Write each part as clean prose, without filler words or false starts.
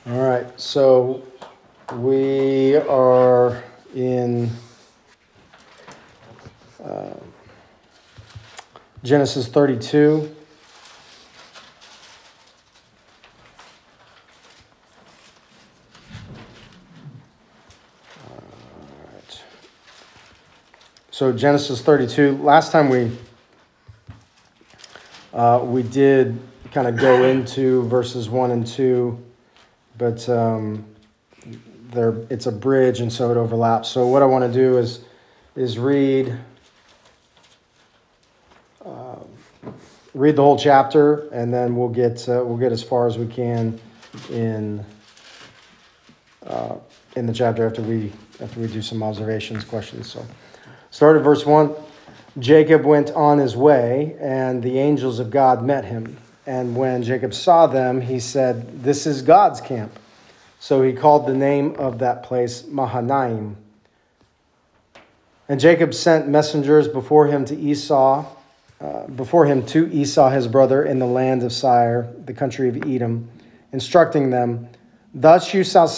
All right, so we are in Genesis 32. All right. So Genesis 32. Last time we did kind of go into verses 1 and 2, but it's a bridge, and so it overlaps. So what I want to do is read the whole chapter, and then we'll get as far as we can in the chapter after we do some observations, questions. So, start at verse 1. Jacob went on his way, and the angels of God met him. And when Jacob saw them, he said, "This is God's camp." So he called the name of that place Mahanaim. And Jacob sent messengers before him to Esau his brother in the land of Seir, the country of Edom, instructing them, Thus you shall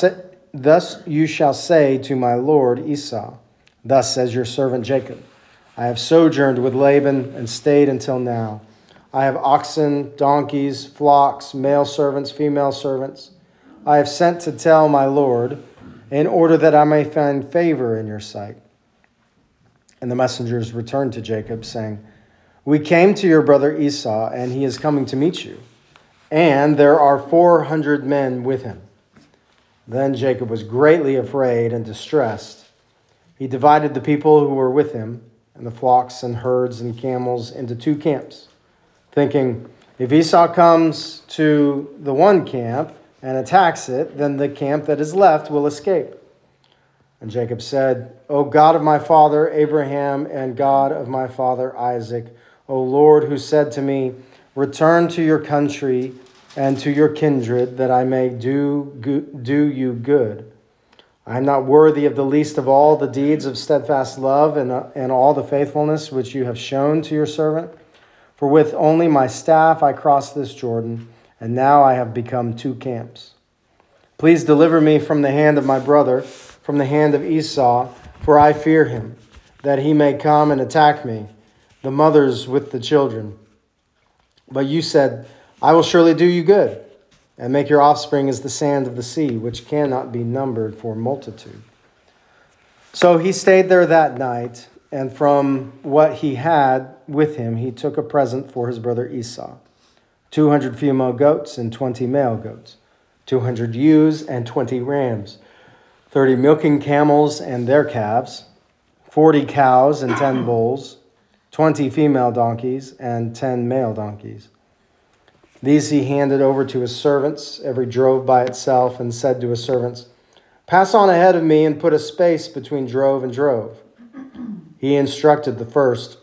say to my lord Esau, Thus says your servant Jacob, I have sojourned with Laban and stayed until now. I have oxen, donkeys, flocks, male servants, female servants. I have sent to tell my lord, in order that I may find favor in your sight. And the messengers returned to Jacob, saying, We came to your brother Esau, and he is coming to meet you. And there are 400 men with him. Then Jacob was greatly afraid and distressed. He divided the people who were with him, and the flocks and herds and camels, into 2 camps, thinking, If Esau comes to the one camp and attacks it, then the camp that is left will escape. And Jacob said, O God of my father Abraham and God of my father Isaac, O Lord, who said to me, Return to your country and to your kindred, that I may do you good. I am not worthy of the least of all the deeds of steadfast love and all the faithfulness which you have shown to your servant. For with only my staff I crossed this Jordan, and now I have become 2 camps. Please deliver me from the hand of my brother, from the hand of Esau, for I fear him, that he may come and attack me, the mothers with the children. But you said, I will surely do you good, and make your offspring as the sand of the sea, which cannot be numbered for multitude. So he stayed there that night, and from what he had with him, he took a present for his brother Esau, 200 female goats and 20 male goats, 200 ewes and 20 rams, 30 milking camels and their calves, 40 cows and 10 bulls, 20 female donkeys and 10 male donkeys. These he handed over to his servants, every drove by itself, and said to his servants, Pass on ahead of me and put a space between drove and drove. He instructed the first,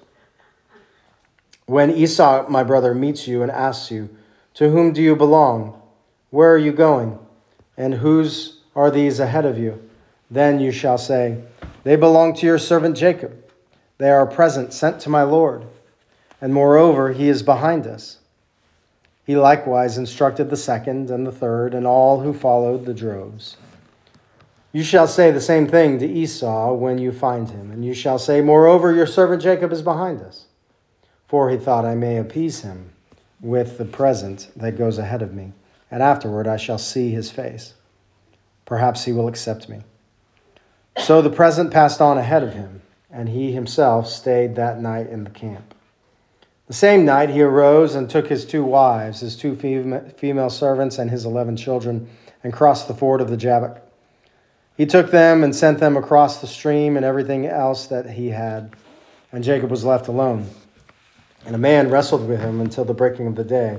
When Esau, my brother, meets you and asks you, To whom do you belong? Where are you going? And whose are these ahead of you? Then you shall say, They belong to your servant Jacob. They are a present sent to my Lord. And moreover, he is behind us. He likewise instructed the second and the third and all who followed the droves. You shall say the same thing to Esau when you find him. And you shall say, Moreover, your servant Jacob is behind us. For he thought I may appease him with the present that goes ahead of me. And afterward I shall see his face. Perhaps he will accept me. So the present passed on ahead of him, and he himself stayed that night in the camp. The same night he arose and took his 2 wives, his 2 female servants, and his 11 children, and crossed the ford of the Jabbok. He took them and sent them across the stream and everything else that he had. And Jacob was left alone. And a man wrestled with him until the breaking of the day.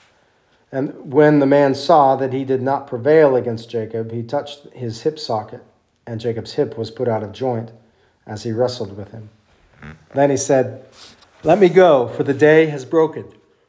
And when the man saw that he did not prevail against Jacob, he touched his hip socket, and Jacob's hip was put out of joint as he wrestled with him. Then he said, Let me go, for the day has broken.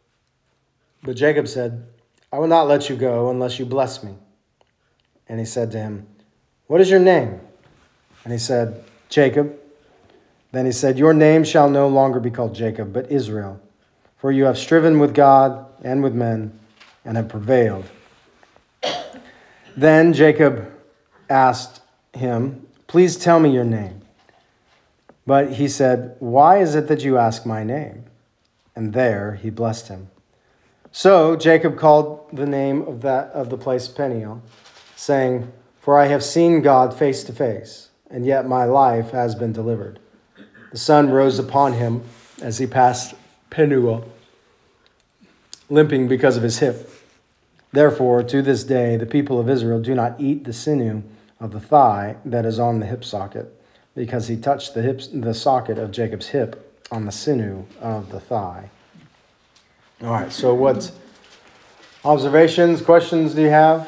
But Jacob said, I will not let you go unless you bless me. And he said to him, What is your name? And he said, Jacob. Then he said, Your name shall no longer be called Jacob, but Israel, for you have striven with God and with men, and have prevailed. Then Jacob asked him, "Please tell me your name." But he said, "Why is it that you ask my name?" And there he blessed him. So Jacob called the name of the place Peniel, saying, "For I have seen God face to face, and yet my life has been delivered." The sun rose upon him as he passed Penuel, limping because of his hip. Therefore, to this day, the people of Israel do not eat the sinew of the thigh that is on the hip socket, because he touched the socket of Jacob's hip on the sinew of the thigh. All right, so what observations, questions do you have?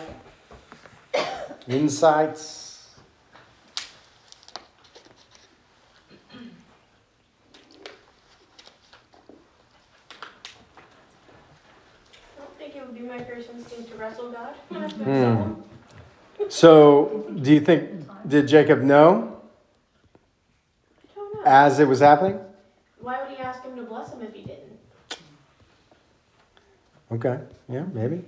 Insights? I don't think it would be my first instinct to wrestle God when I saw him. So, do you think, did Jacob know I don't know. as it was happening? Why would he ask him to bless him if he didn't? Okay, yeah, maybe.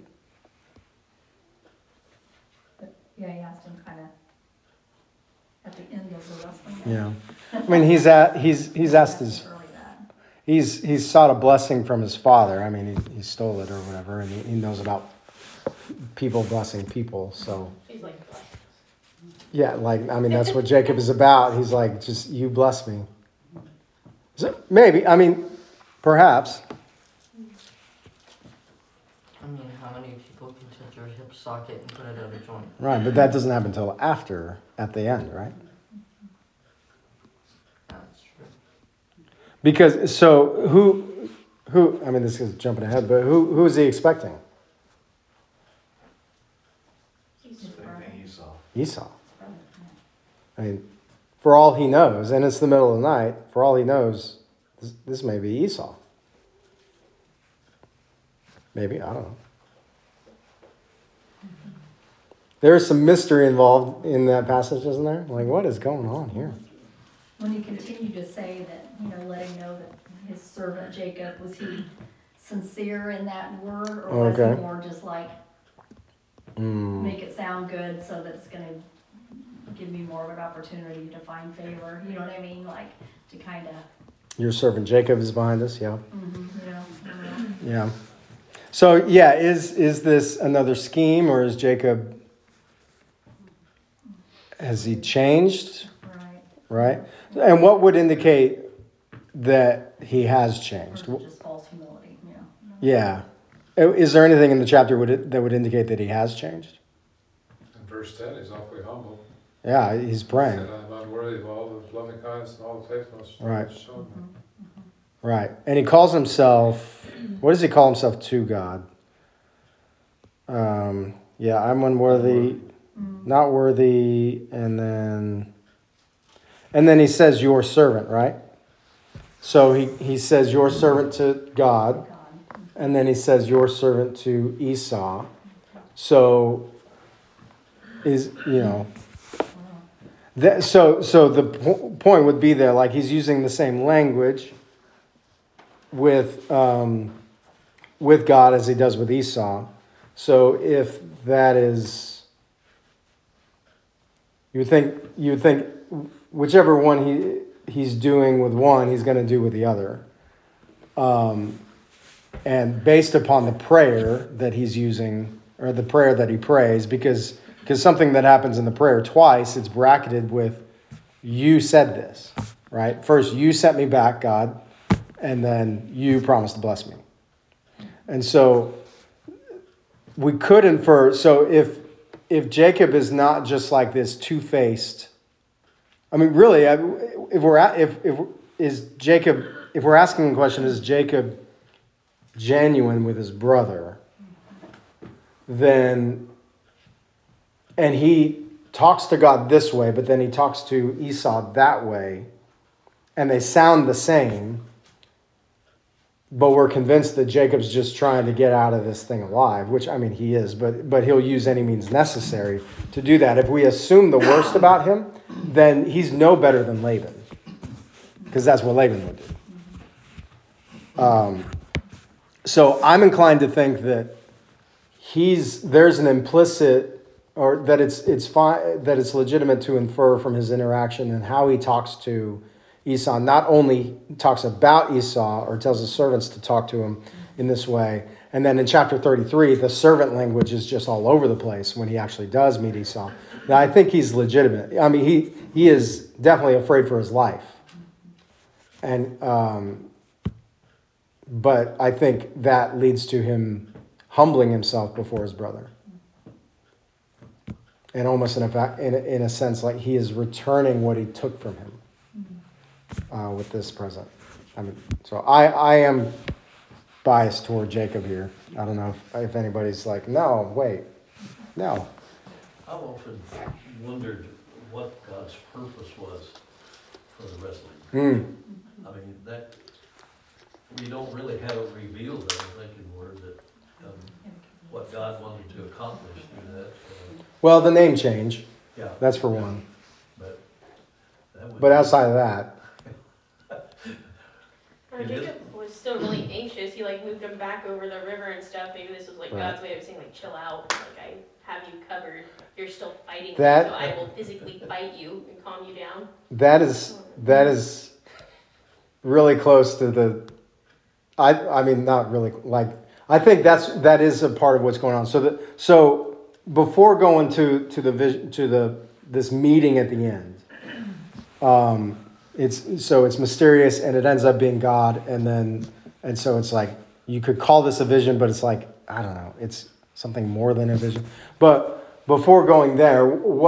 But yeah, he asked him kind of at the end of the wrestling. Yeah. I mean, he's asked his, Early that. he's sought a blessing from his father. I mean, he stole it or whatever, and he knows about people blessing people, so. He's like, bless. Yeah, like, I mean, that's what Jacob is about. He's like, just, you bless me. So maybe, I mean, perhaps. I mean, how many people can touch your hip socket and put it out of joint? Right, but that doesn't happen until after, at the end, right? That's true. Because, so, who, I mean, this is jumping ahead, but who is he expecting? He's His brother. Esau. I mean, for all he knows, and it's the middle of the night, for all he knows, this may be Esau. Maybe, I don't know. There's some mystery involved in that passage, isn't there? Like, what is going on here? When he continued to say that, let him know that his servant Jacob, was he sincere in that word, or was Okay. he more just like make it sound good so that it's going to give me more of an opportunity to find favor? You know what I mean? Like to kind of, Your servant Jacob is behind us, yeah. yeah. Yeah. So, yeah, is this another scheme, or is Jacob, has he changed? Right. Right? And what would indicate that he has changed? Or just false humility, yeah. Yeah. Is there anything in the chapter that would indicate that he has changed? In verse 10, he's awfully humble. Yeah, he's He praying. said, I'm unworthy of all the loving kindness and all the faithfulness Right. you've shown me. Right. And he calls himself, what does he call himself to God? Yeah, I'm unworthy, not worthy, and then he says your servant, right? So he says your servant to God, and then he says your servant to Esau. So so the point would be there, like he's using the same language with God as he does with Esau. So if that is, you would think whichever one he's doing with one, he's going to do with the other. And based upon the prayer that he's using, or the prayer that he prays, because something that happens in the prayer twice, it's bracketed with, you said this, right? First, you sent me back, God, and then you promised to bless me. And so we could infer, so if Jacob is not just like this two-faced, I mean, really, if we're asking the question, is Jacob genuine with his brother, then, and he talks to God this way, but then he talks to Esau that way, and they sound the same, but we're convinced that Jacob's just trying to get out of this thing alive, which, I mean, he is, but he'll use any means necessary to do that. If we assume the worst about him, then he's no better than Laban, because that's what Laban would do. So I'm inclined to think that there's an implicit or that it's fine, that it's legitimate to infer from his interaction and how he talks to Esau. Not only talks about Esau or tells his servants to talk to him in this way, and then in chapter 33, the servant language is just all over the place when he actually does meet Esau. Now, I think he's legitimate. I mean, he is definitely afraid for his life, and but I think that leads to him humbling himself before his brother. And almost in a sense, like he is returning what he took from him with this present. I mean, so I am biased toward Jacob here. I don't know if anybody's like, no, wait, no. I've often wondered what God's purpose was for the wrestling. I mean, that we don't really have it revealed, I don't think, in Word that what God wanted to accomplish through that. Well, the name change, Yeah, that's for one. but that would. But outside of that, Or Jacob was still really anxious. He like moved him back over the river and stuff. Maybe this was like Right. God's way of saying like, chill out. Like I have you covered. You're still fighting, That- so I will physically fight you and calm you down. that is really close to the. I mean, not really. Like, I think that is a part of what's going on. So before going to the vision this meeting at the end, it's mysterious and it ends up being God, and so it's like you could call this a vision, but it's like I don't know, it's something more than a vision. But before going there,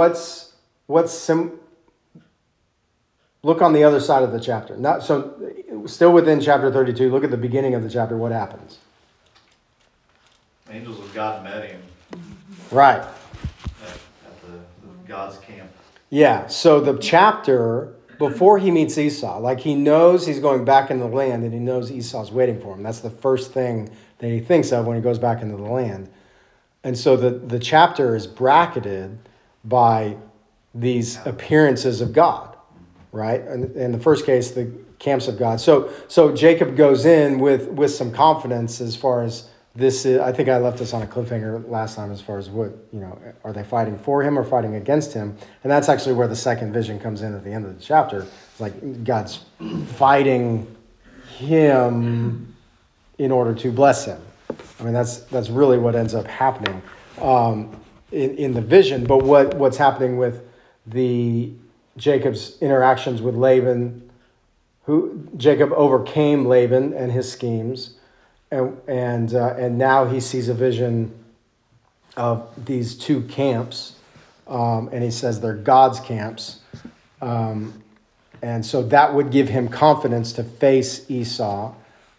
look on the other side of the chapter. Still within chapter 32. Look at the beginning of the chapter. What happens? Angels of God met him Right. at the God's camp. Yeah. So the chapter before he meets Esau, like he knows he's going back into the land and he knows Esau's waiting for him. That's the first thing that he thinks of when he goes back into the land. And so the chapter is bracketed by these appearances of God, right? And in the first case, the camps of God. So Jacob goes in with some confidence as far as this is. I think I left us on a cliffhanger last time as far as what, are they fighting for him or fighting against him? And that's actually where the second vision comes in at the end of the chapter. It's like God's fighting him in order to bless him. I mean, that's really what ends up happening in the vision. But what's happening with Jacob's interactions with Laban, Jacob overcame Laban and his schemes, and now he sees a vision of these two camps, and he says they're God's camps, and so that would give him confidence to face Esau,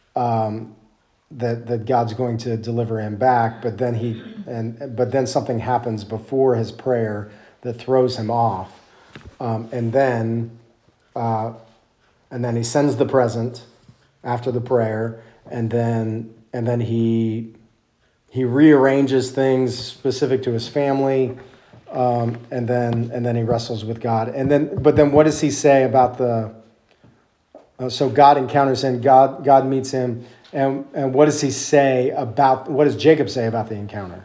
that God's going to deliver him back, but then something happens before his prayer that throws him off, and then he sends the present after the prayer, and then he rearranges things specific to his family, and then he wrestles with God, but then what does he say about the? So God encounters him. God meets him, and what does he say about? What does Jacob say about the encounter?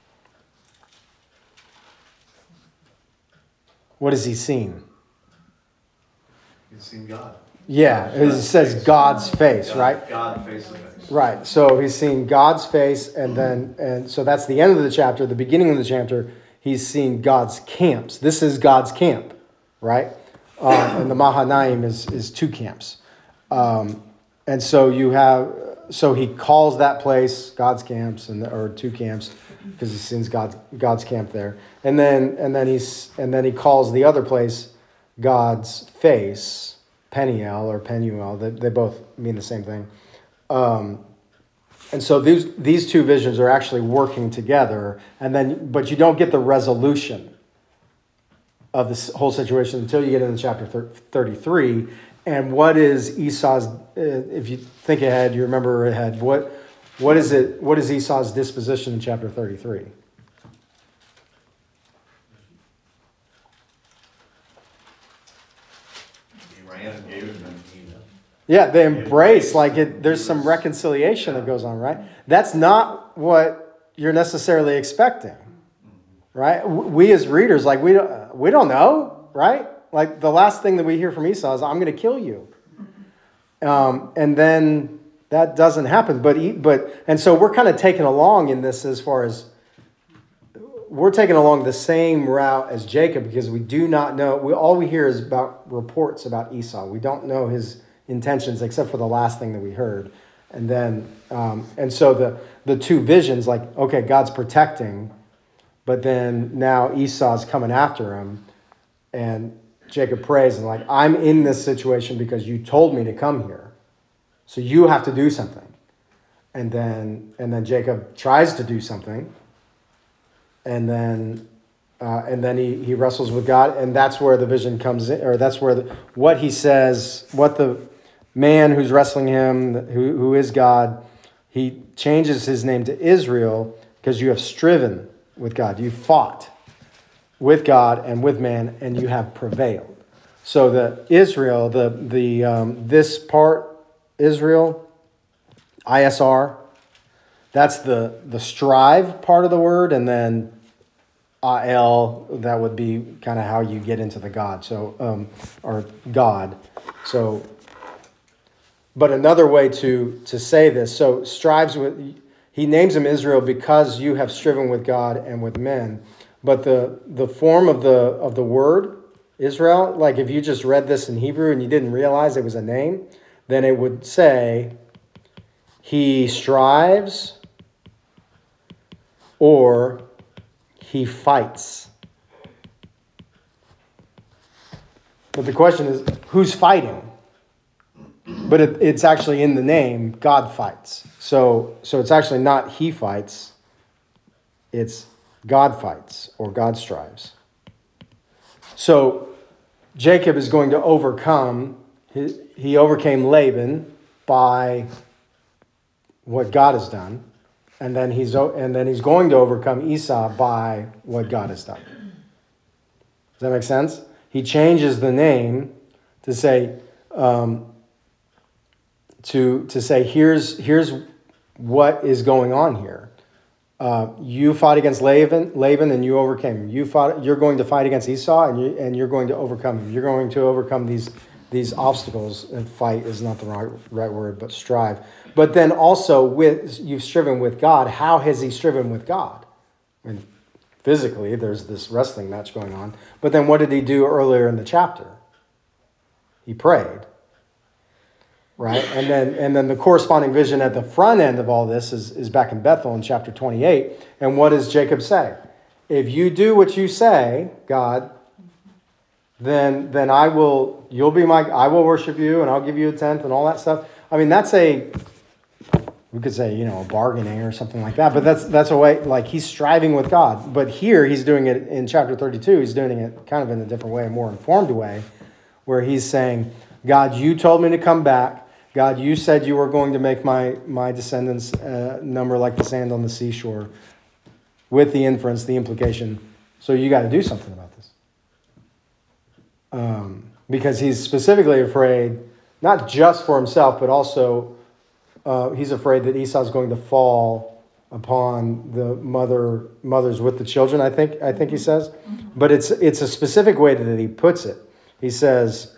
What has he seen? He's seen God. Yeah, it says God's face, right? God face to face. Right. So he's seen God's face, and so that's the end of the chapter. The beginning of the chapter, he's seen God's camps. This is God's camp, right? And the Mahanaim is two camps, and so he calls that place God's camps, or two camps, because he sees God's camp there, and then he calls the other place God's face. Peniel or Penuel, they both mean the same thing. And so these two visions are actually working together, but you don't get the resolution of this whole situation until you get into chapter 33. And what is Esau's, if you think ahead, you remember ahead, what is Esau's disposition in chapter 33? And gave him Yeah, they embrace, there's some reconciliation that goes on, right? That's not what you're necessarily expecting, right? We as readers, like we don't know, right? Like the last thing that we hear from Esau is, "I'm going to kill you," and then that doesn't happen. And so we're kind of taken along in this as far as we're taking along the same route as Jacob because we do not know. All we hear is about reports about Esau. We don't know his intentions except for the last thing that we heard. And then, and so the two visions, like, okay, God's protecting, but then now Esau's coming after him. And Jacob prays and like, I'm in this situation because you told me to come here. So you have to do something. And then Jacob tries to do something. And then he wrestles with God, and that's where the vision comes in, or that's where what he says, what the man who's wrestling him, who is God, he changes his name to Israel because you have striven with God, you fought with God and with man, and you have prevailed. So the Israel, this part Israel, ISR, that's the strive part of the word, and then Al, that would be kind of how you get into the God. So, or God. So, but another way to say this, so strives with, he names him Israel because you have striven with God and with men. But the form of the word Israel, like if you just read this in Hebrew and you didn't realize it was a name, then it would say he strives or he fights. But the question is, who's fighting? But it's actually in the name, God fights. So it's actually not he fights, it's God fights or God strives. So Jacob is going to overcome, he overcame Laban by what God has done. And then he's going to overcome Esau by what God has done. Does that make sense? He changes the name to say, to say here's what is going on here. You fought against Laban, and you overcame him. You're going to fight against Esau, and you're going to overcome him. You're going to overcome these obstacles. And fight is not the right word, but strive. But then also you've striven with God. How has he striven with God? I mean, physically, there's this wrestling match going on. But then what did he do earlier in the chapter? He prayed. Right? And then the corresponding vision at the front end of all this is back in Bethel in chapter 28. And what does Jacob say? If you do what you say, God, then I will worship you, and I'll give you a tenth and all that stuff. I mean, we could say, a bargaining or something like that, but that's a way, like he's striving with God. But here he's doing it in chapter 32, he's doing it kind of in a different way, a more informed way, where he's saying, God, you told me to come back. God, you said you were going to make my descendants number like the sand on the seashore, with the inference, the implication. So you got to do something about this. Because he's specifically afraid, not just for himself, but also he's afraid that Esau's going to fall upon the mothers with the children, I think he says. But it's a specific way that he puts it. He says,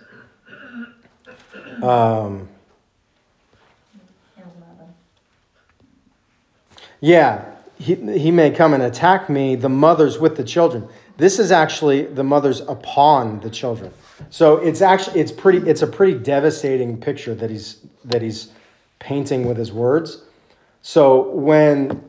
he may come and attack me, the mothers with the children. This is actually the mothers upon the children. So it's a pretty devastating picture that he's painting with his words. So when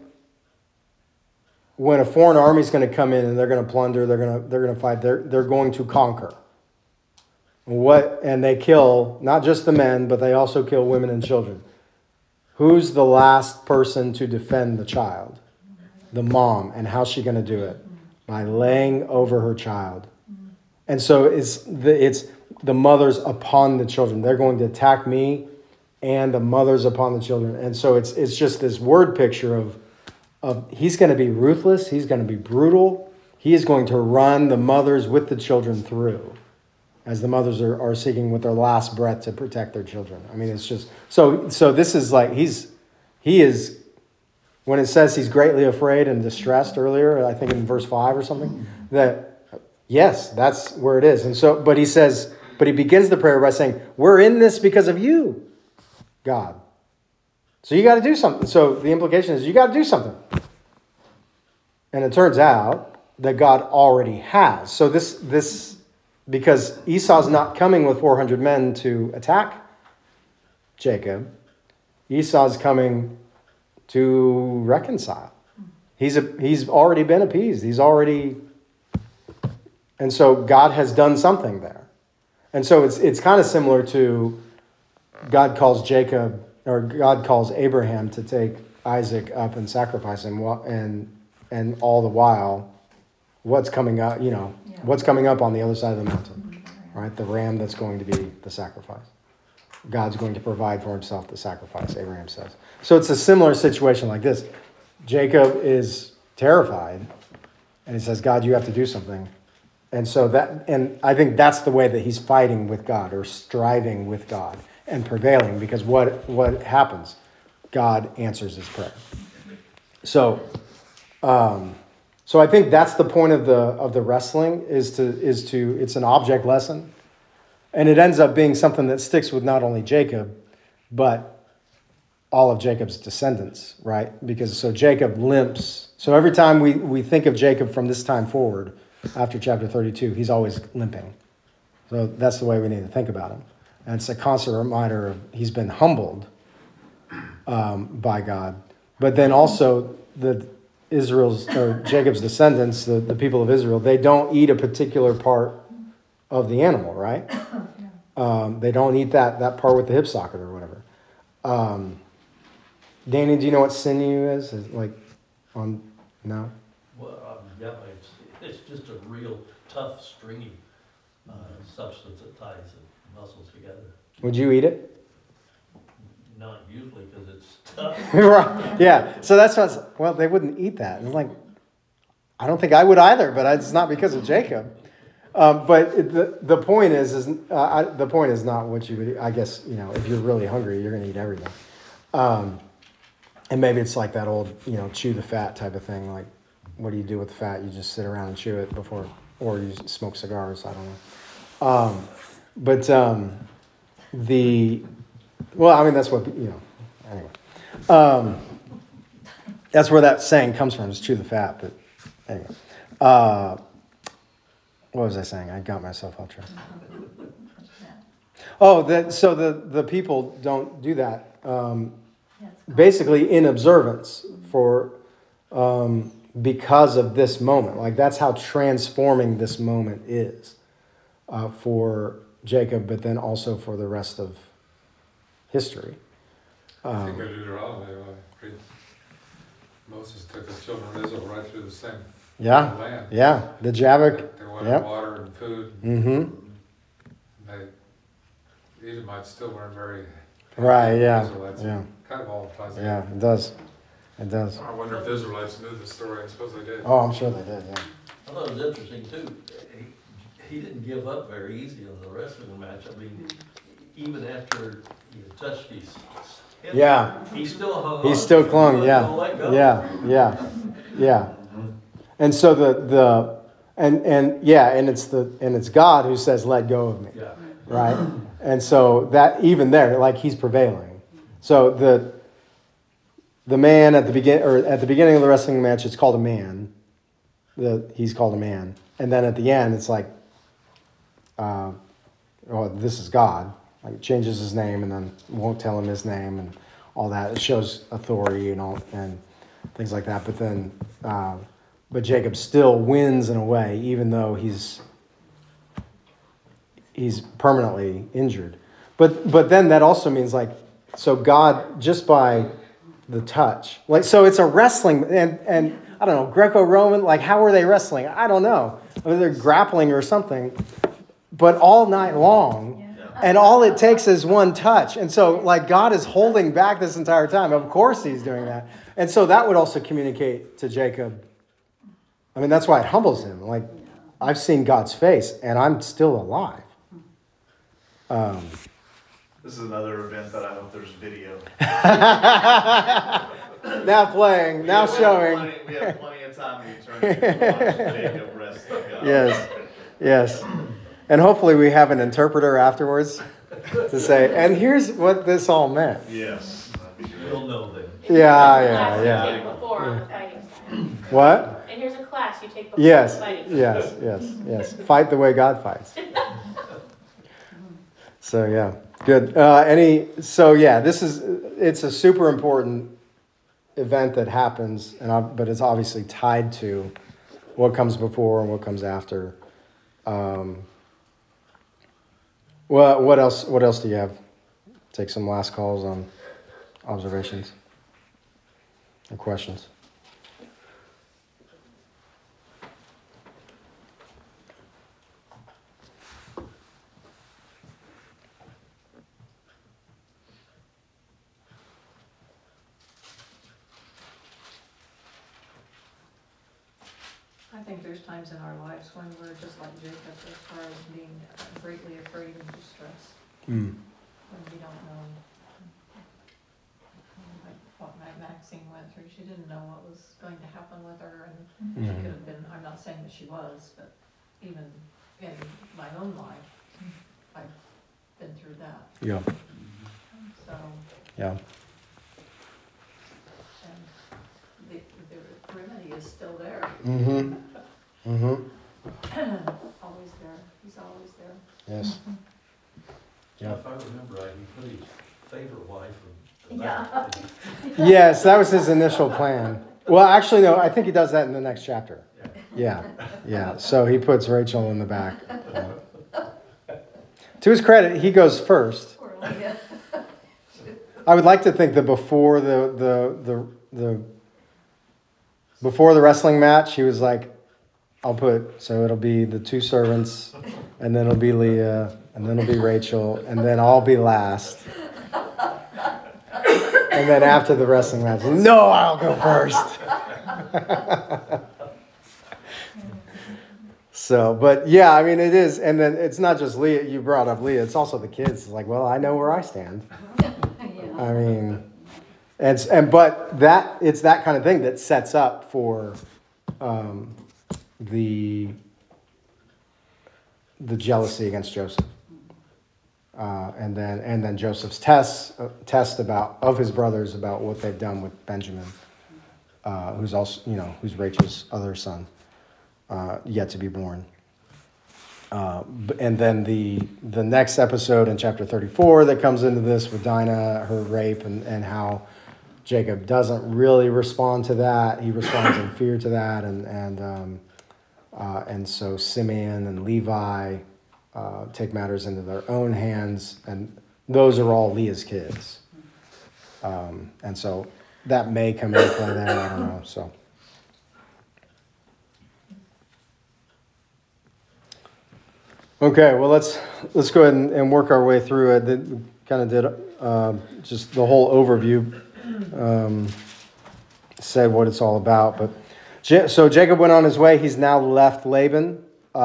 a foreign army is going to come in and they're going to plunder, they're going to fight, they're going to conquer. And they kill not just the men, but they also kill women and children. Who's the last person to defend the child? The mom. And how's she going to do it? By laying over her child. And so it's the mothers upon the children. They're going to attack me and the mothers upon the children. And so it's just this word picture of he's going to be ruthless. He's going to be brutal. He is going to run the mothers with the children through, as the mothers are seeking with their last breath to protect their children. I mean, it's just so this is like he is when it says he's greatly afraid and distressed earlier, I think in verse 5 or something, that yes, that's where it is. And so, but he begins the prayer by saying, we're in this because of you, God. So you got to do something. So the implication is you got to do something. And it turns out that God already has. So this because Esau's not coming with 400 men to attack Jacob, Esau's coming to reconcile. He's already been appeased. And so God has done something there. And so it's kind of similar to God calls Abraham to take Isaac up and sacrifice him, and all the while, what's coming up, what's coming up on the other side of the mountain, right? The ram that's going to be the sacrifice. God's going to provide for himself the sacrifice, Abraham says. So it's a similar situation like this. Jacob is terrified, and he says, God, you have to do something. And I think that's the way that he's fighting with God, or striving with God and prevailing, because what happens? God answers his prayer. So I think that's the point of the wrestling is it's an object lesson, and it ends up being something that sticks with not only Jacob, but all of Jacob's descendants, right? Because so Jacob limps. So every time we think of Jacob from this time forward, after chapter 32, he's always limping. So that's the way we need to think about him. And it's a constant reminder of he's been humbled by God. But then also Jacob's descendants, the people of Israel, they don't eat a particular part of the animal, right? They don't eat that part with the hip socket or whatever. Danny, do you know what sinew is? No? Well, yeah, it's just a real tough, stringy substance that ties the muscles together. Would you eat it? Not usually, because it's tough. Right. Yeah. So that's what. They wouldn't eat that. It's like, I don't think I would either, but it's not because of Jacob. But the point is the point is not what you would. I guess if you're really hungry, you're going to eat everything. And maybe it's like that old chew the fat type of thing. Like, what do you do with the fat? You just sit around and chew it before, or you smoke cigars. I don't know. That's what anyway. That's where that saying comes from, is chew the fat. But anyway, what was I saying? I got myself off track. So the people don't do that. Basically, in observance for because of this moment. Like, that's how transforming this moment is for Jacob, but then also for the rest of history. I think of Deuteronomy, Moses took the children of Israel right through the same land. Yeah, the Jabbok. They wanted water and food. Mm-hmm. The Edomites still weren't very right. Yeah. Israelites. Yeah. Kind of all applies. Yeah, it does. It does. I wonder if the Israelites knew the story. I suppose they did. Oh, I'm sure they did. Yeah. I thought it was interesting too. He didn't give up very easy on the wrestling match. I mean, even after he had touched his hip, Yeah. he still hung on. He still clung. He Yeah. wasn't gonna let go. Yeah. And so it's God who says, "Let go of me." Yeah. Right. And so that even there, like, he's prevailing. So the man at the beginning of the wrestling match, it's called a man. He's called a man, and then at the end, it's like, this is God. Like, it changes his name, and then won't tell him his name, and all that. It shows authority and things like that. But then, but Jacob still wins in a way, even though he's permanently injured. But then that also means, like, so God, just by the touch, like, so it's a wrestling, and I don't know, Greco-Roman, like, how are they wrestling? I don't know. I mean, they're grappling or something, but all night long, and all it takes is one touch. And so, like, God is holding back this entire time. Of course he's doing that. And so that would also communicate to Jacob. I mean, that's why it humbles him. Like, I've seen God's face, and I'm still alive. This is another event that I hope there's video. now playing, now showing. We have plenty of time in eternity to watch Jacob wrestle God. Yes. And hopefully we have an interpreter afterwards to say, and here's what this all meant. Yes. That'd be great. We'll know then. Class Yeah. you take before on the fighting style. What? And here's a class you take before Yes, the fighting style. yes. Fight the way God fights. So yeah, good. It's a super important event that happens, but it's obviously tied to what comes before and what comes after. What else? What else do you have? Take some last calls on observations or questions. I think there's times in our lives when we're just like Jacob as far as being greatly afraid and distressed, when we don't know. Like what Maxine went through, she didn't know what was going to happen with her, and she could have been, I'm not saying that she was, but even in my own life, I've been through that, Yeah. so. Yeah. And the remedy is still there. Always there. He's always there. Yes. Yeah. If I remember right, he put his favorite wife in the Yeah. back. Yes, that was his initial plan. Well, actually, no. I think he does that in the next chapter. Yeah. So he puts Rachel in the back. To his credit, he goes first. I would like to think that before the wrestling match, he was like, so it'll be the two servants, and then it'll be Leah, and then it'll be Rachel, and then I'll be last. And then after the wrestling match, no, I'll go first. So, but yeah, I mean, it is. And then it's not just Leah. You brought up Leah. It's also the kids. It's like, well, I know where I stand. I mean, but it's that kind of thing that sets up for the jealousy against Joseph, and then Joseph's test of his brothers about what they've done with Benjamin, who's also who's Rachel's other son, yet to be born. And then the next episode in chapter 34 that comes into this with Dinah, her rape, and how Jacob doesn't really respond to that. He responds in fear to that, and so Simeon and Levi take matters into their own hands, and those are all Leah's kids. And so that may come into play there. I don't know. So. Okay, well let's go ahead and work our way through it. We kind of did just the whole overview, said what it's all about. But so Jacob went on his way. He's now left Laban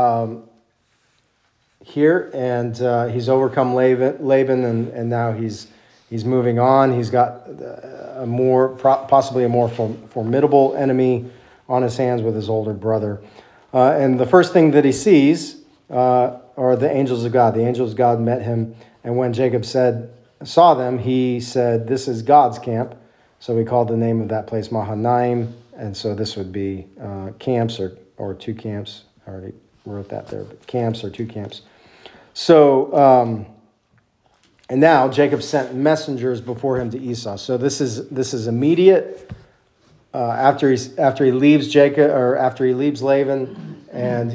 here, and he's overcome Laban, and now he's moving on. He's got possibly a more formidable enemy on his hands with his older brother. And the first thing that he sees are the angels of God. The angels of God met him, and when Jacob saw them, he said, "This is God's camp." So he called the name of that place Mahanaim, and so this would be camps or two camps. I already wrote that there, but camps or two camps. So, and now Jacob sent messengers before him to Esau. So this is immediate. After he leaves Jacob, or after he leaves Laban, and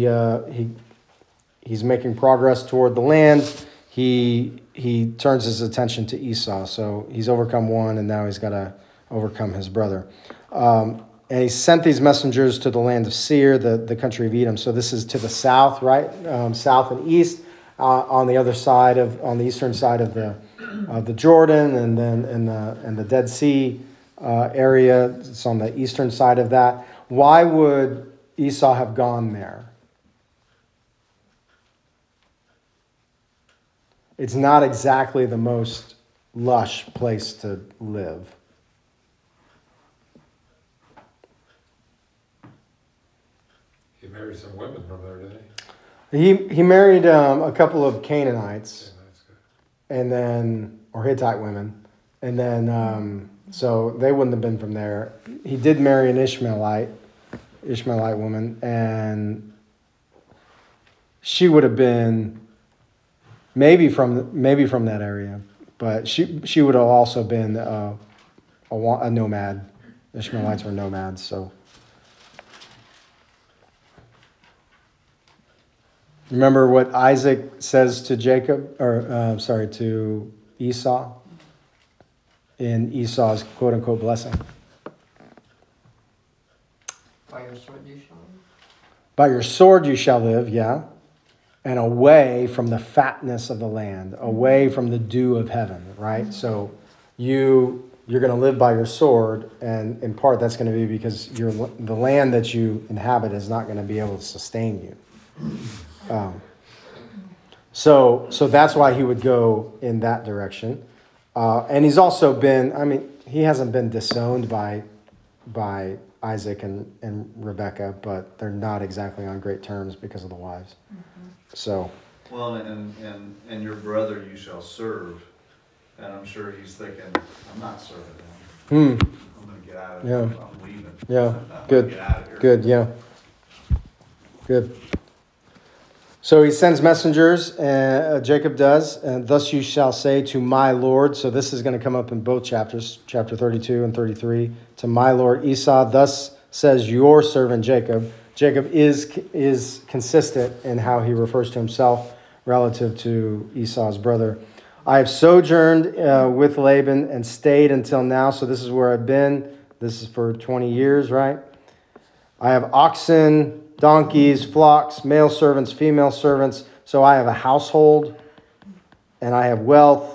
he's making progress toward the land, he turns his attention to Esau. So he's overcome one, and now he's got to overcome his brother. And he sent these messengers to the land of Seir, the country of Edom. So this is to the south, right? South and east, on the eastern side of the Jordan, and then in the Dead Sea area. It's on the eastern side of that. Why would Esau have gone there? It's not exactly the most lush place to live. He married some women from there, didn't he? He married a couple of Canaanites, Yeah, that's good. and then or Hittite women, and then so they wouldn't have been from there. He did marry an Ishmaelite woman, and she would have been maybe from that area, but she would have also been a nomad. Ishmaelites were nomads, so. Remember what Isaac says to to Esau in Esau's quote unquote blessing. By your sword you shall live. By your sword you shall live, yeah, and away from the fatness of the land, away from the dew of heaven, right? So you're going to live by your sword, and in part that's going to be because the land that you inhabit is not going to be able to sustain you. So that's why he would go in that direction. And he's also been, he hasn't been disowned by Isaac and Rebekah, but they're not exactly on great terms because of the wives. Mm-hmm. So. Well, and your brother you shall serve. And I'm sure he's thinking, I'm not serving them. I'm going to get out of here. I'm leaving. Yeah, I'm good. Get out of here. Good, yeah. Good. So he sends messengers, Jacob does, and thus you shall say to my Lord. So this is going to come up in both chapters, chapter 32 and 33. To my Lord Esau, thus says your servant Jacob. Jacob is consistent in how he refers to himself relative to Esau's brother. I have sojourned with Laban and stayed until now. So this is where I've been. This is for 20 years, right? I have oxen, donkeys, flocks, male servants, female servants. So I have a household and I have wealth.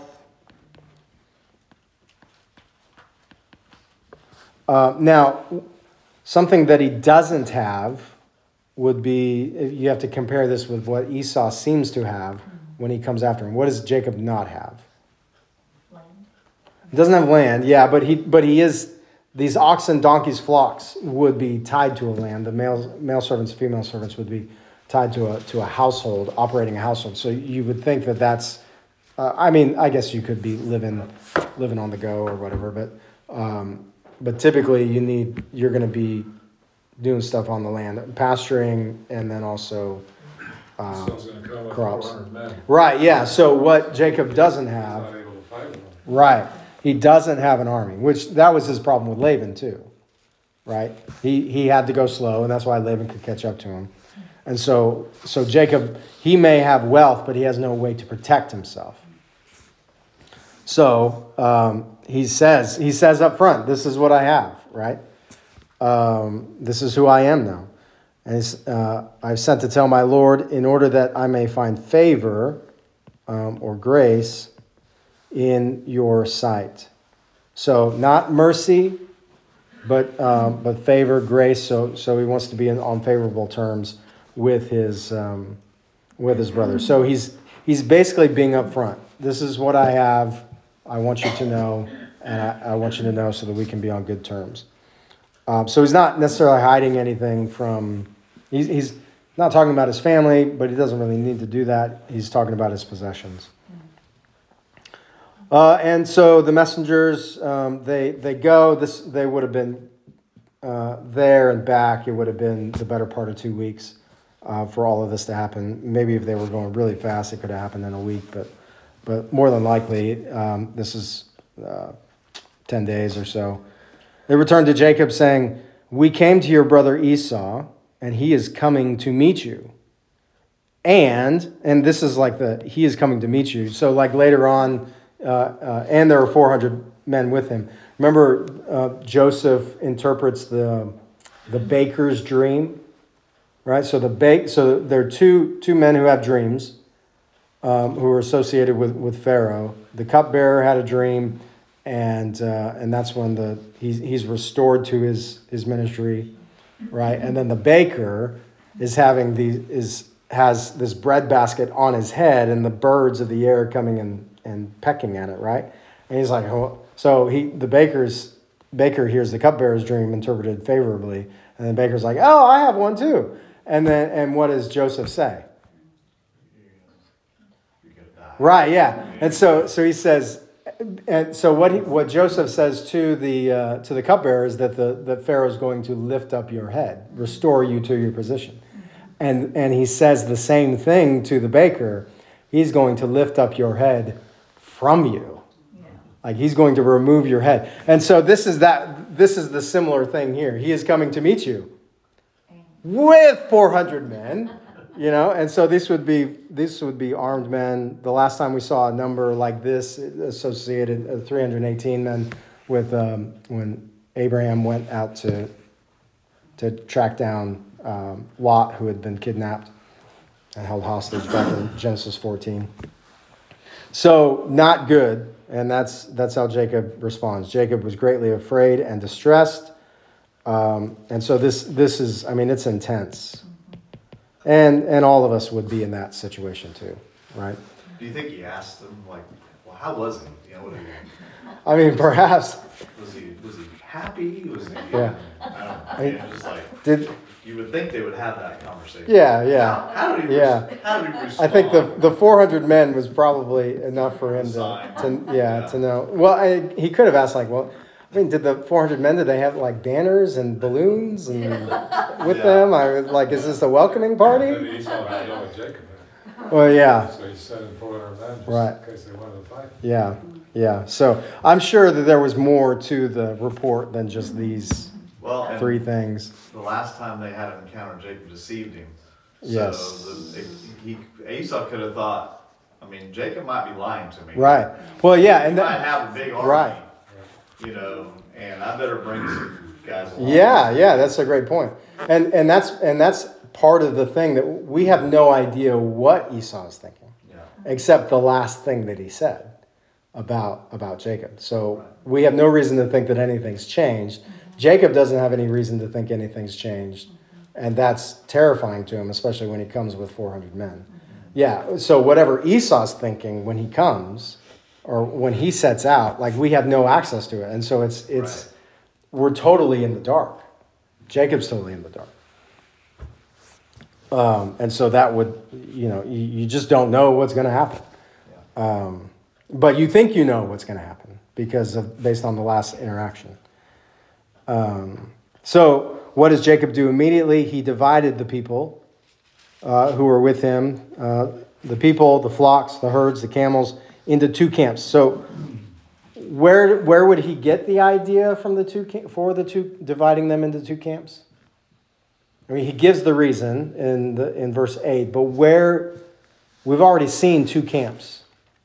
Now, something that he doesn't have would be, you have to compare this with what Esau seems to have when he comes after him. What does Jacob not have? Land. He doesn't have land, yeah, but he is, these oxen, donkeys, flocks would be tied to a land. The male servants, female servants would be tied to a household, operating a household. So you would think that that's, I guess you could be living on the go or whatever, but typically you're going to be doing stuff on the land, pasturing, and then also Esau's gonna come with crops. 400 men. Right, yeah. So what Jacob doesn't He's have, not able to fight with them. right, he doesn't have an army, which that was his problem with Laban too, right? He had to go slow, and that's why Laban could catch up to him. And so Jacob, he may have wealth, but he has no way to protect himself. So he says up front, this is what I have, right? This is who I am now. And I've sent to tell my Lord in order that I may find favor or grace in your sight. So not mercy, but favor, grace. So he wants to be on favorable terms with his brother. So he's basically being upfront. This is what I have. I want you to know, and I want you to know so that we can be on good terms. So he's not necessarily hiding anything from. He's not talking about his family, but he doesn't really need to do that. He's talking about his possessions. And so the messengers, they go. They would have been there and back. It would have been the better part of 2 weeks for all of this to happen. Maybe if they were going really fast, it could have happened in a week. But more than likely, this is 10 days or so. They returned to Jacob saying, "We came to your brother Esau, and he is coming to meet you." And this is like he is coming to meet you. So like later on, and there are 400 men with him. Remember, Joseph interprets the baker's dream, right? So there are two men who have dreams, who are associated with Pharaoh. The cupbearer had a dream, and that's when he's restored to his ministry, right? And then the baker has this bread basket on his head, and the birds of the air coming and pecking at it, right? And he's like, oh. So the baker hears the cupbearer's dream interpreted favorably, and the baker's like, oh, I have one too. and what does Joseph say? You're gonna die. Right, yeah. And so he says, and so what Joseph says to the cupbearer is that the Pharaoh is going to lift up your head, restore you to your position. And he says the same thing to the baker. He's going to lift up your head from you. Like he's going to remove your head. And so this is the similar thing here. He is coming to meet you with 400 men, and so this would be armed men. The last time we saw a number like this associated 318 men with when Abraham went out to track down Lot, who had been kidnapped and held hostage back in Genesis 14. So not good, and that's how Jacob responds. Jacob was greatly afraid and distressed, and so this is, it's intense, and all of us would be in that situation too, right? Do you think he asked them, like, well, how was he? What did he? Perhaps. Was he happy? Was he? Yeah. I don't know. Just like Did. You would think they would have that conversation. Yeah. How did he? Yeah. How did he respond? I think the 400 men was probably enough for him to know. Well, he could have asked did the 400 men, did they have like banners and balloons and with them? Is this a welcoming party? And Esau was going with Jacob. Well, yeah. So he sent in 400 men just Right. in case they wanted to fight. Yeah. So I'm sure that there was more to the report than just these and three things. The last time they had an encounter, Jacob deceived him. Yes. So Esau could have thought, Jacob might be lying to me. Right. Well, yeah. He And might have a big army. Right. And I better bring some guys along. Yeah, that's a great point. And that's part of the thing that we have no idea what Esau is thinking, except the last thing that he said about Jacob. So we have no reason to think that anything's changed. Jacob doesn't have any reason to think anything's changed, and that's terrifying to him, especially when he comes with 400 men. Yeah, so whatever Esau's thinking when he comes, or when he sets out, we have no access to it, and so it's we're totally in the dark. Jacob's totally in the dark, and so that would you just don't know what's going to happen, but you think you know what's going to happen based on the last interaction. So what does Jacob do immediately? He divided the people who were with him, the people, the flocks, the herds, the camels, into two camps. So where would he get the idea from dividing them into two camps? He gives the reason in verse 8, but where we've already seen two camps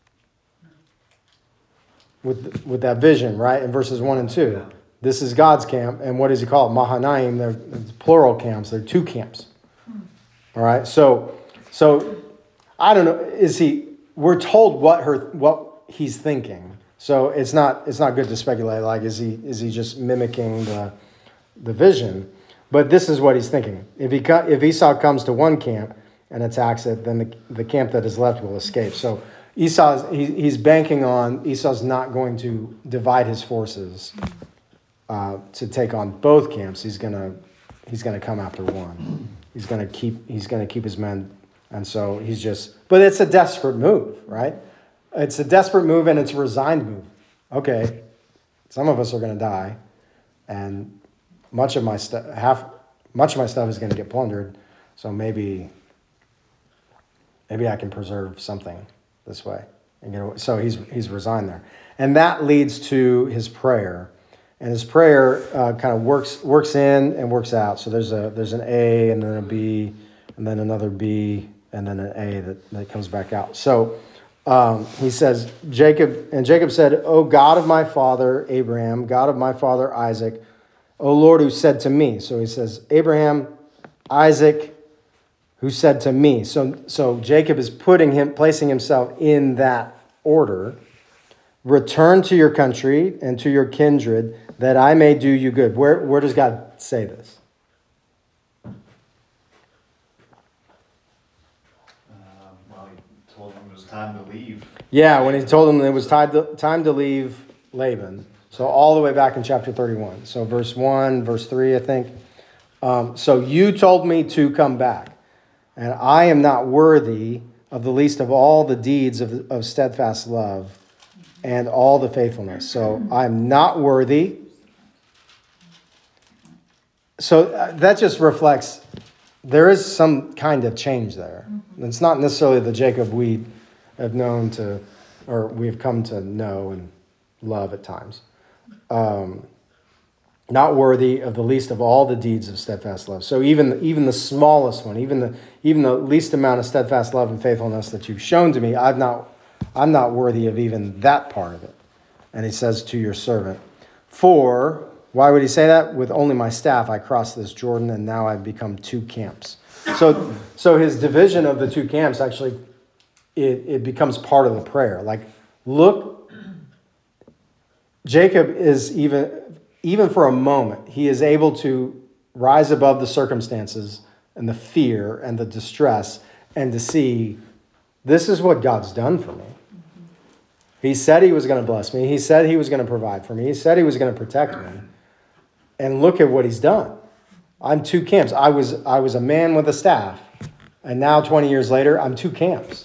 with that vision, right? In verses 1 and 2. Yeah. This is God's camp, and what does he call it? Mahanaim. They're plural camps. They're two camps. All right. So I don't know. We're told what he's thinking. So it's not good to speculate. Is he just mimicking the vision? But this is what he's thinking. If Esau comes to one camp and attacks it, then the camp that is left will escape. So he's banking on Esau's not going to divide his forces to take on both camps. He's gonna come after one. He's gonna keep his men, and so but it's a desperate move, right? It's a desperate move, and it's a resigned move. Okay, some of us are gonna die, and much of my stuff is gonna get plundered. So maybe I can preserve something this way and get away. So he's resigned there, and that leads to his prayer. And his prayer kind of works in and works out. So there's an A and then a B and then another B and then an A that comes back out. So he says, Jacob said, "O God of my father Abraham, God of my father Isaac, O Lord who said to me." So he says, Abraham, Isaac, who said to me. So Jacob is placing himself in that order. Return to your country and to your kindred, that I may do you good. Where does God say this? He told him it was time to leave. Yeah, when he told him it was time to leave Laban. So all the way back in chapter 31. So verse 1, verse 3, I think. So you told me to come back, and I am not worthy of the least of all the deeds of steadfast love and all the faithfulness. So I'm not worthy. So that just reflects there is some kind of change there. It's not necessarily the Jacob we have known to, or we've come to know and love at times. Not worthy of the least of all the deeds of steadfast love. So even the smallest one, even the least amount of steadfast love and faithfulness that you've shown to me, I'm not worthy of even that part of it. And he says to your servant, for, why would he say that? With only my staff I crossed this Jordan, and now I've become 2 camps. So his division of the 2 camps actually, it becomes part of the prayer. Like, look, Jacob is even for a moment, he is able to rise above the circumstances and the fear and the distress and to see, this is what God's done for me. He said he was going to bless me. He said he was going to provide for me. He said he was going to protect me. And look at what he's done. I'm 2 camps. I was a man with a staff. And now 20 years later, I'm 2 camps.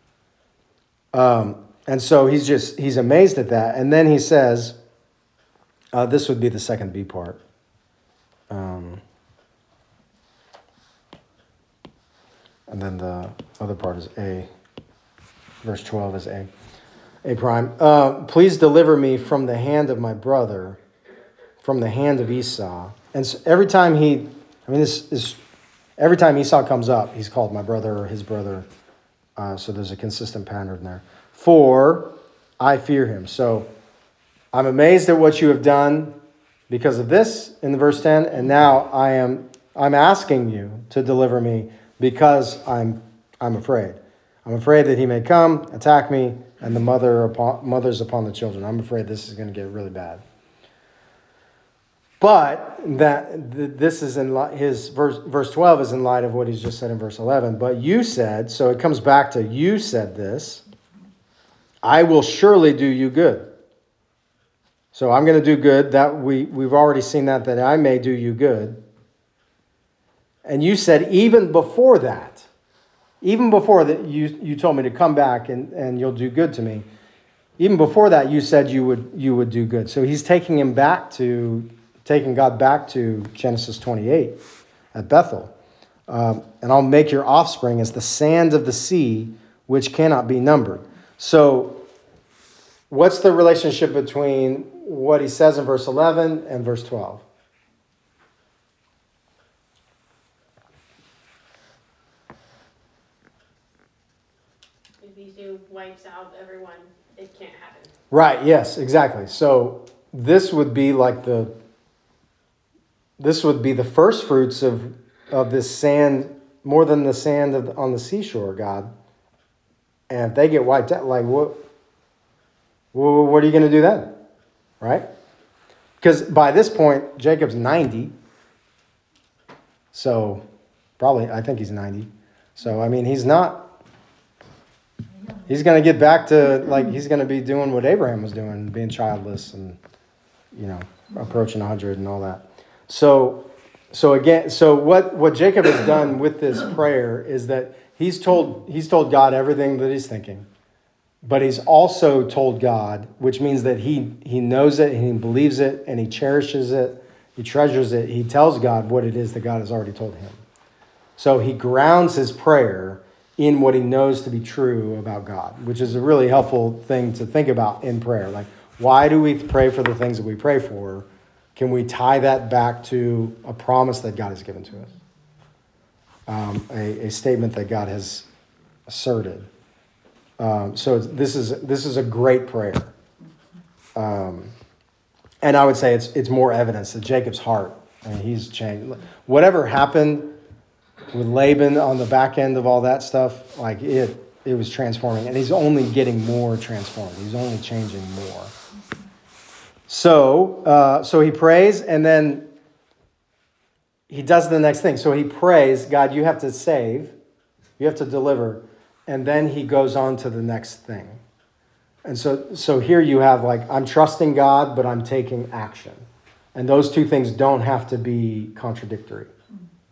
And so he's amazed at that. And then he says, this would be the second B part. And then the other part is A. Verse 12 is A. A prime. Please deliver me from the hand of my brother, from the hand of Esau. And so every time every time Esau comes up, he's called my brother or his brother. So there's a consistent pattern there. For I fear him. So I'm amazed at what you have done because of this in the verse 10, and now I'm asking you to deliver me because I'm afraid. I'm afraid that he may come, attack me, and the mothers upon the children. I'm afraid this is going to get really bad. But this is his verse 12 is in light of what he's just said in verse 11. But you said, so it comes back to you said this, I will surely do you good. So I'm going to do good. That we've already seen that I may do you good. And you said even before that, you told me to come back and you'll do good to me. Even before that, you said you would do good. So he's taking God back to Genesis 28 at Bethel. And I'll make your offspring as the sand of the sea, which cannot be numbered. So what's the relationship between what he says in verse 11 and verse 12? If he wipes out everyone, it can't happen. Right, yes, exactly. So this would be the first fruits of this sand, more than the sand on the seashore, God. And if they get wiped out, what are you going to do then? Right? Because by this point, Jacob's 90. So probably, I think he's 90. So, I mean, he's going to get back to, he's going to be doing what Abraham was doing, being childless and, approaching 100 and all that. So what Jacob has done with this prayer is that he's told God everything that he's thinking, but he's also told God, which means that he knows it and he believes it and he cherishes it, he treasures it. He tells God what it is that God has already told him. So he grounds his prayer in what he knows to be true about God, which is a really helpful thing to think about in prayer. Like, why do we pray for the things that we pray for? Can we tie that back to a promise that God has given to us? A statement that God has asserted. So this is a great prayer. And I would say it's more evidence that Jacob's heart, he's changed. Whatever happened with Laban on the back end of all that stuff, it was transforming. And he's only getting more transformed. He's only changing more. So he prays, and then he does the next thing. So he prays, God, you have to save, you have to deliver, and then he goes on to the next thing. And so here you have I'm trusting God, but I'm taking action. And those two things don't have to be contradictory.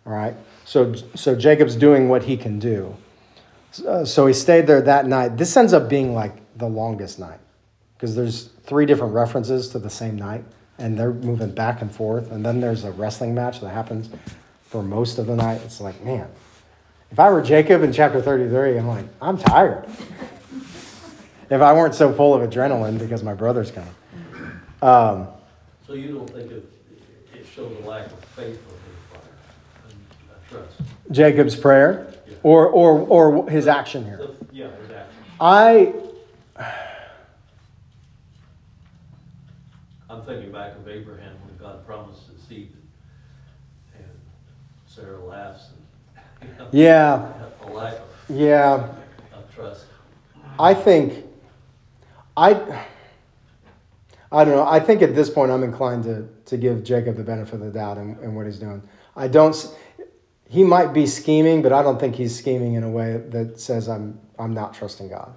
All right. So Jacob's doing what he can do. So he stayed there that night. This ends up being like the longest night because there's 3 different references to the same night, and they're moving back and forth. And then there's a wrestling match that happens for most of the night. It's like, man, if I were Jacob in chapter 33, I'm like, I'm tired. If I weren't so full of adrenaline because my brother's coming. So you don't think it shows a lack of faith on his part and trust? Jacob's prayer Yeah. or his action here. Yeah, his action. I'm thinking back of Abraham when God promised his seed, and Sarah laughs. And, Yeah. A lack Yeah. of trust. I think, I don't know. I think at this point I'm inclined to give Jacob the benefit of the doubt in what he's doing. He might be scheming, but I don't think he's scheming in a way that says I'm not trusting God.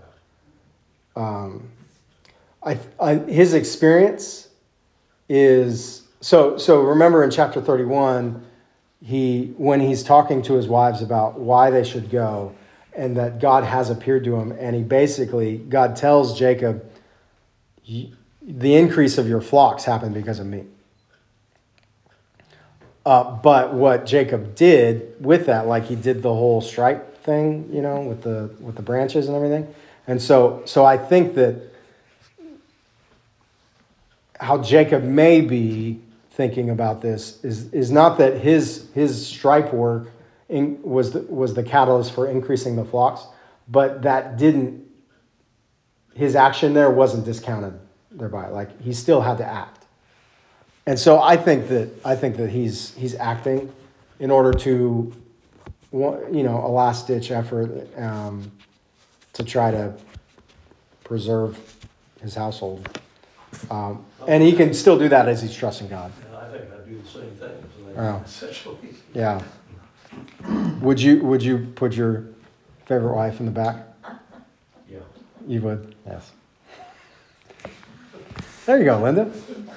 His experience is so. Remember in chapter 31, when he's talking to his wives about why they should go, and that God has appeared to him, and God tells Jacob, the increase of your flocks happened because of me. But what Jacob did with that, like he did the whole stripe thing, with the branches and everything. And so I think that how Jacob may be thinking about this is not that his stripe work was the catalyst for increasing the flocks, but his action there wasn't discounted thereby. Like he still had to act. And so I think that he's acting in order to, a last-ditch effort to try to preserve his household. And he can still do that as he's trusting God. Yeah, I think I'd do the same thing. Oh. Essentially. Yeah. Would you put your favorite wife in the back? Yeah. You would? Yes. There you go, Linda.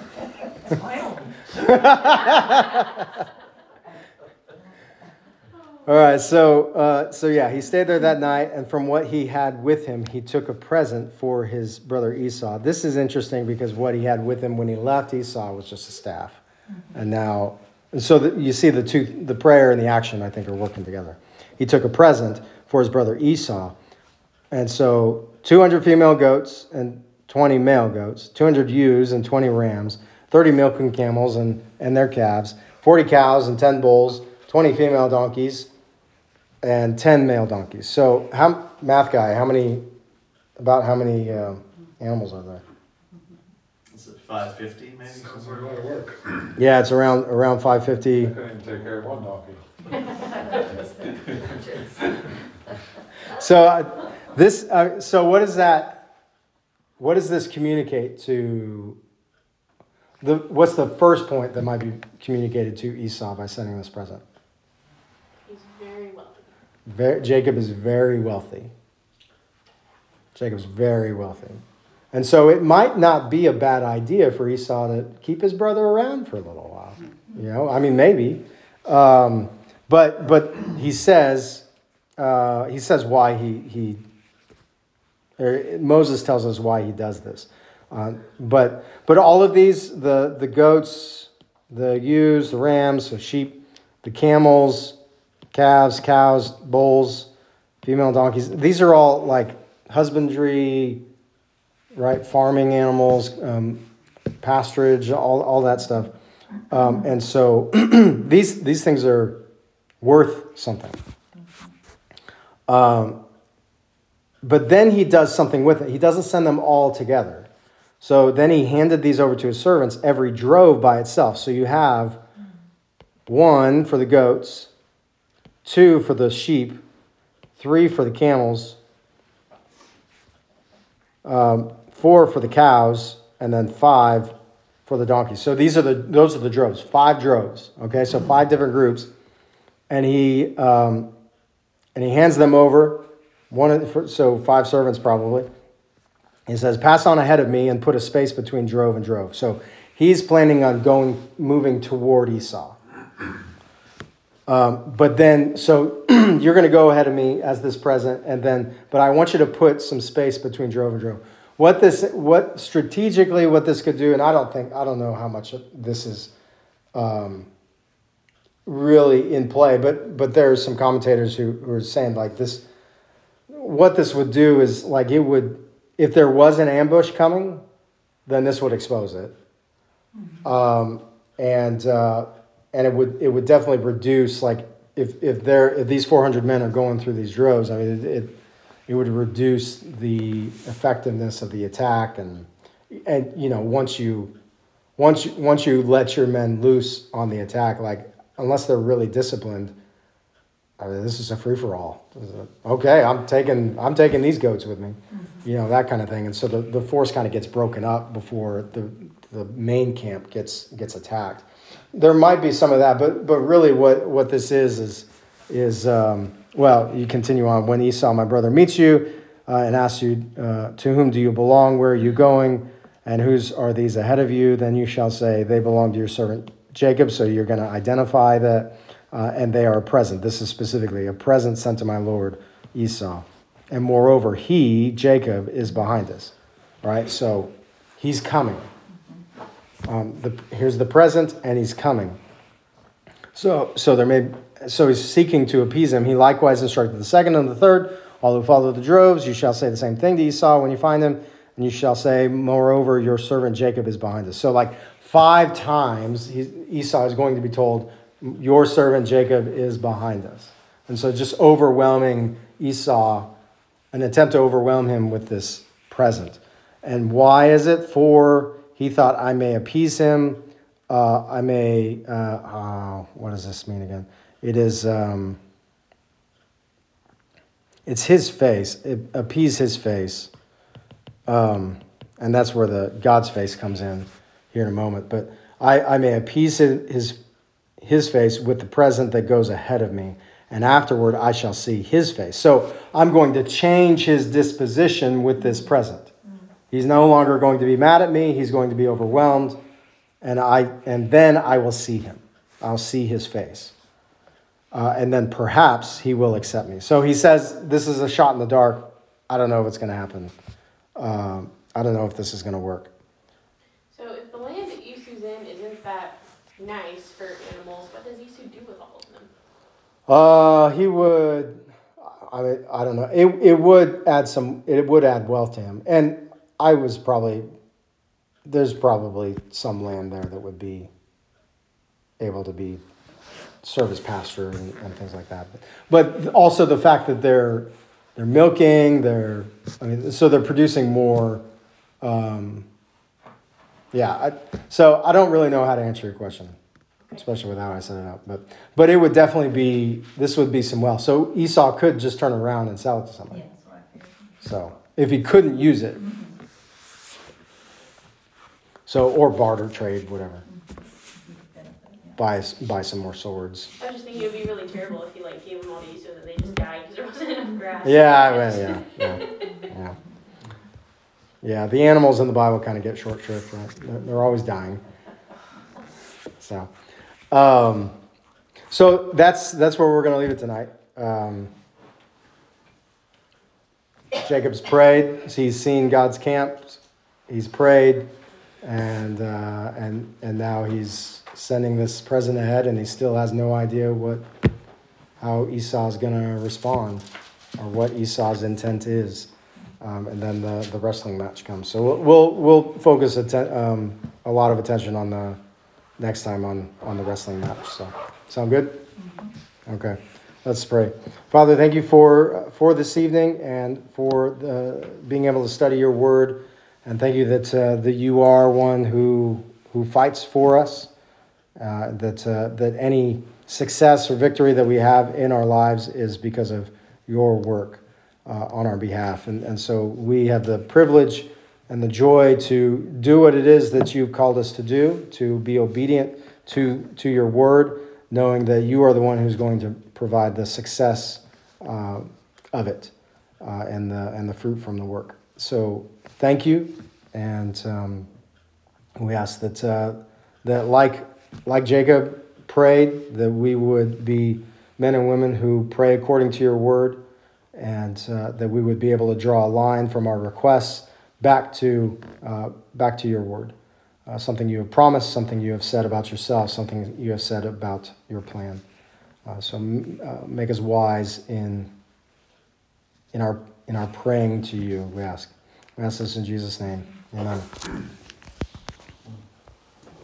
All right, so yeah, he stayed there that night, and from what he had with him, he took a present for his brother Esau. This is interesting because what he had with him when he left Esau was just a staff, and so you see the prayer and the action, I think, are working together. He took a present for his brother Esau, and so 200 female goats and 20 male goats, 200 ewes and 20 rams, 30 milking camels and their calves, 40 cows and 10 bulls, 20 female donkeys, and 10 male donkeys. So, math guy, how many animals are there? Is it 550 maybe? Sounds like a lot of work. Yeah, it's around 550. I couldn't even take care of one donkey. So so what is that? What does this communicate to? What's the first point that might be communicated to Esau by sending this present? He's very wealthy. Jacob is very wealthy. Jacob's very wealthy. And so it might not be a bad idea for Esau to keep his brother around for a little while. I mean, maybe. But he says why Moses tells us why he does this. But all of these, the goats, the ewes, the rams, the sheep, the camels, calves, cows, bulls, female donkeys, these are all like husbandry, right? Farming animals, pasturage, all that stuff. And so these things are worth something. But then he does something with it. He doesn't send them all together. So then he handed these over to his servants, every drove by itself. So you have 1 for the goats, 2 for the sheep, 3 for the camels, 4 for the cows, and then 5 for the donkeys. So those are the droves, 5 droves. Okay, so 5 different groups, and he hands them over. So 5 servants probably. He says, "Pass on ahead of me and put a space between drove and drove." So he's planning on moving toward Esau. But then, so you're going to go ahead of me as this present, but I want you to put some space between drove and drove. What strategically what this could do, and I don't know how much this is really in play, but there are some commentators who are saying like this. What this would do is like it would, if there was an ambush coming, then this would expose it, and it would definitely reduce like if these 400 men are going through these droves. I mean it would reduce the effectiveness of the attack, and once you let your men loose on the attack, like unless they're really disciplined, I mean, this is a free for all. Okay, I'm taking these goats with me, that kind of thing, and so the force kind of gets broken up before the main camp gets attacked. There might be some of that, but really what this is well, you continue on. When Esau, my brother, meets you and asks you, to whom do you belong? Where are you going? And whose are these ahead of you? Then you shall say, they belong to your servant Jacob. So you're going to identify that, and they are present. This is specifically a present sent to my lord Esau. And moreover, he, Jacob, is behind us. Right? So he's coming. Here's the present, and he's coming. So he's seeking to appease him. He likewise instructed the second and the third, all who follow the droves. You shall say the same thing to Esau when you find him, and you shall say, moreover, your servant Jacob is behind us. So like 5 times, Esau is going to be told, your servant Jacob is behind us. And so just overwhelming Esau, an attempt to overwhelm him with this present. And why is it? For he thought, I may appease him. What does this mean again? It is, it's his face. It appease his face. And that's where the God's face comes in here in a moment. But I may appease his face with the present that goes ahead of me. And afterward I shall see his face. So I'm going to change his disposition with this present. He's no longer going to be mad at me. He's going to be overwhelmed. And then I will see him. I'll see his face. And then perhaps he will accept me. So he says, this is a shot in the dark. I don't know what's going to happen. I don't know if this is going to work. So if the land that Esau's in isn't that nice for animals, what does Esau do with all of them? He would, I don't know. It would add wealth to him. And there's probably some land there that would be able to serve as pasture and things like that. But also the fact that they're milking, so they're producing more. So I don't really know how to answer your question, especially with how I set it up. But it would definitely this would be some wealth. So Esau could just turn around and sell it to somebody. Yeah, that's what I figured. So if he couldn't use it. So, or barter trade, whatever. Buy some more swords. I was just thinking it would be really terrible if he gave them all to Esau and then they just died because there wasn't enough grass. Yeah, the animals in the Bible kind of get short shrift, right? They're always dying. So that's where we're going to leave it tonight. Jacob's prayed. He's seen God's camp. He's prayed, and now he's sending this present ahead, and he still has no idea how Esau's going to respond or what Esau's intent is. And then the wrestling match comes. So we'll focus a lot of attention on the next time on the wrestling match. So sound good? Okay, let's pray. Father, thank you for this evening and for being able to study your word, and thank you that you are one who fights for us. That any success or victory that we have in our lives is because of your work on our behalf. And so we have the privilege and the joy to do what it is that you've called us to do, to be obedient to your word, knowing that you are the one who's going to provide the success of it and the fruit from the work. So thank you, and we ask that like Jacob prayed that we would be men and women who pray according to your word, and that we would be able to draw a line from our requests back to your word. Something you have promised, something you have said about yourself, something you have said about your plan. So make us wise in our praying to you, we ask. We ask this in Jesus' name. Amen.